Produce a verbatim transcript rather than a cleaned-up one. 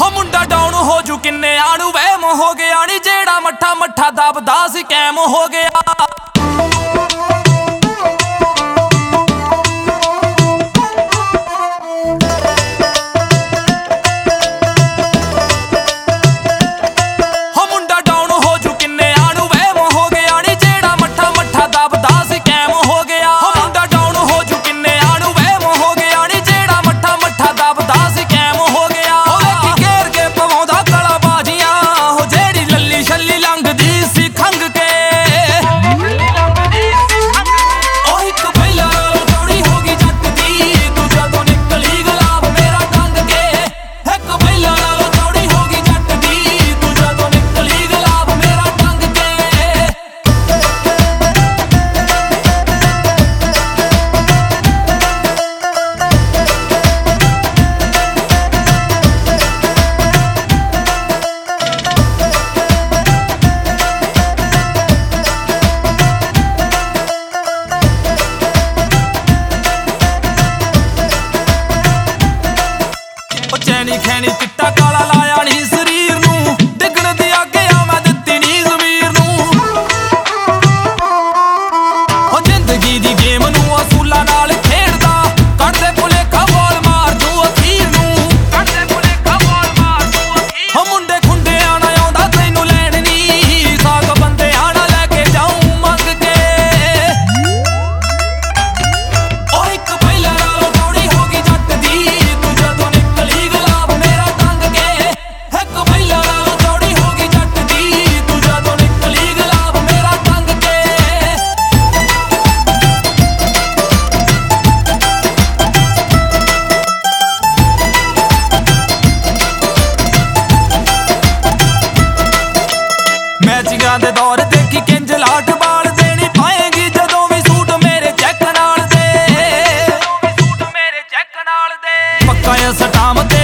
ਹੋ ਮੁੰਡਾ ਡਾਊਨ ਹੋ ਜੂ ਕਿੰਨੇ ਆਣੂ ਵਹਿਮ ਹੋ ਗਿਆ ਨੀ ਜਿਹੜਾ ਮੱਠਾ ਮੱਠਾ ਦਬਦਾ ਸੀ ਕੈਮ ਹੋ ਗਿਆ। ਚੈਨੀ ਖੈਨੀ ਚਿੱਟਾ ਕਾਲਾ ਲਾਇਆ ਨੀ ਸਰੀਰ ਨੂੰ ਡਿੱਗਣ ਦੀ ਅੱਗੇ ਆ ਮੈਂ ਦਿੱਤੀ ਨੀ ਜ਼ਮੀਰ ਨੂੰ। ਹੋ ਜ਼ਿੰਦਗੀ ਦੀ ਗੇਮ ਨੂੰ ਅਸੂਲਾਂ ਨਾਲ ਖੇਡਦਾ ਕੱਢਦੇ ਭੁਲੇਖਾ ਬੋਲ ਮਾਰ ਦੂ ਅਖੀਰ ਨੂੰ ਕੱਢਦੇ ਭੁਲੇਖਾ ਬੋਲ ਮਾਰ ਦੂ ਅਖੀਰ। ਹੋ ਮੁੰਡੇ ਖੁੰਡਿਆਂ ਨਾ ਆਉਂਦਾ ਤੈਨੂੰ ਲੈਣ ਨੀ ਸਾਗ ਬੰਦਿਆਂ ਨਾਲ ਲੈ ਕੇ ਜਾਊਂ ਮੰਗ ਕੇ। ਉਹ ਇੱਕ ਪਹਿਲਾਂ ਨਾਲੋਂ ਡੌੜੀ ਹੋ ਗਈ ਜੱਟ ਦੀ ਤੂੰ ਜਦੋਂ ਨਿਕਲੀ ਮੈਚਿੰਗਾਂ ਦੇ ਦੌਰ ਦੇਖੀ ਕਿੰਜ ਲਾਟ ਬਾਲ ਦੇਣੀ ਪਾਏਗੀ ਜਦੋਂ ਵੀ ਸੂਟ ਮੇਰੇ ਚੈੱਕ ਨਾਲ ਦੇ ਸੂਟ ਮੇਰੇ ਚੈੱਕ ਨਾਲ ਦੇ ਪੱਕਾ ਸਟਾਮ ਤੇ